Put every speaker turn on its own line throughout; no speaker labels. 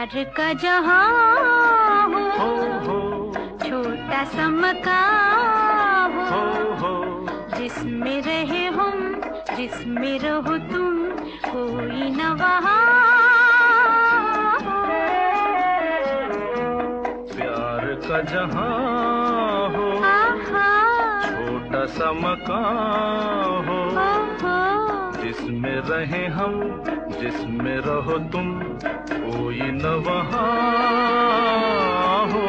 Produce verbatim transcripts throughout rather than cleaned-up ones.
प्यार का जहां हो, हो, हो छोटा सा मकान हो, हो, हो जिसमें रहे हम, जिसमें रहो तुम, कोई न वहाँ।
प्यार का जहां हो, छोटा सा मकान हो, हो, हो जिसमें रहे हम, जिसमें रहो तुम, कोई न वहाँ हो।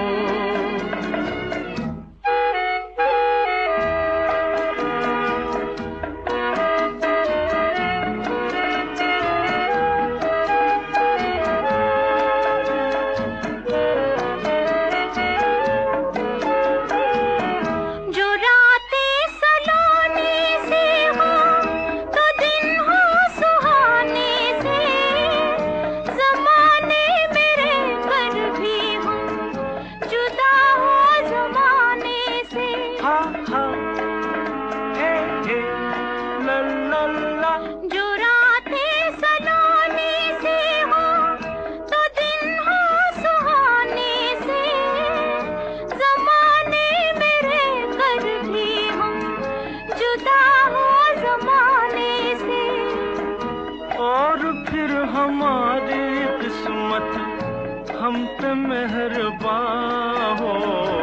जो रातें सलोने से हो तो दिन हो सुहाने से, ज़माने मेरे कर भी हम जुदा हो ज़माने से।
और फिर हमारी किस्मत हम पे मेहरबान हो।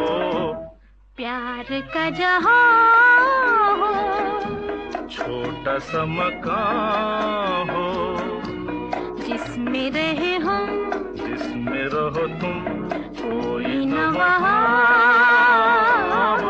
प्यार का जहां हो,
छोटा सा मकान हो,
जिसमें रहे हम,
जिसमें रहो तुम,
कोई न वहाँ हो।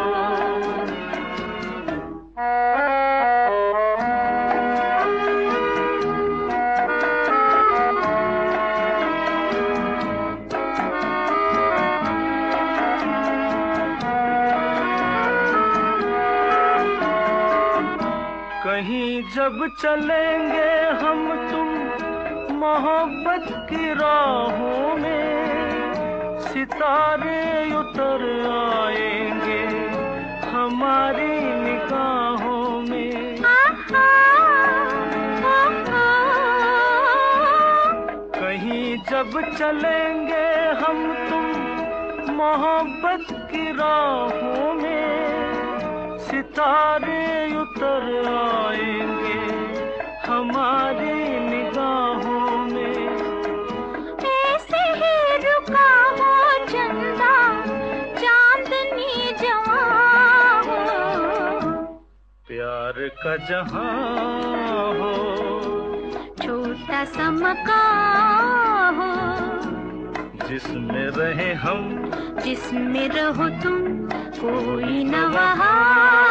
कहीं जब चलेंगे हम तुम मोहब्बत की राहों में, सितारे उतर आएंगे हमारी निगाहों में। कहीं जब चलेंगे हम तुम मोहब्बत की राहों में, सितारे उतर आएंगे हमारी निगाहों में।
ऐसे ही रुका हो चंदा चांदनी जवां हो।
प्यार का जहां हो,
छोटा सा मकान हो,
जिसमें रहे हम,
जिसमें रहो तुम, कोई न वहाँ।